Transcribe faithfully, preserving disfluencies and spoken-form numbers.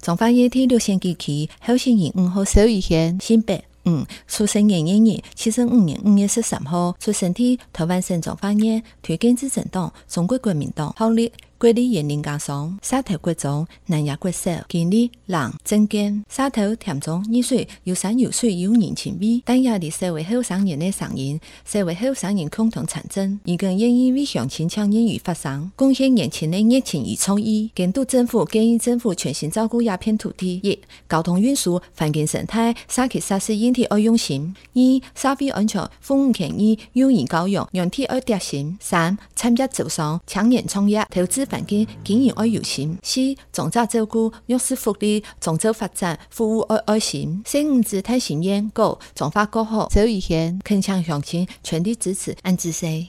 中华夜第六线地区候选人五号周一贤，新北。嗯，出生年月日，七十五年五月十三号，出生地台湾省中华县，推荐执政党中国国民党，效力国立园林家商，沙头国中，南亚国小，经历人政见，沙头田中二岁，有山有水有人情味，但也是社会后生人的声音，社会后生人共同产生，一个愿意为乡亲抢言语发声，贡献年轻的热情与创意。监督政府建议政府全心照顾鸦片土地。一、交通运输、环境生态、沙其设施硬体要用心。二、社会安全、服务权益、幼儿教育、软体要贴心。三、产业招商、青年创业、投资环境经营要有心。四、种族照顾、弱势福利、种族发展、服务要爱心。四五姿态心愿，五中华国好周一贤，铿锵乡亲全力支持安置谁。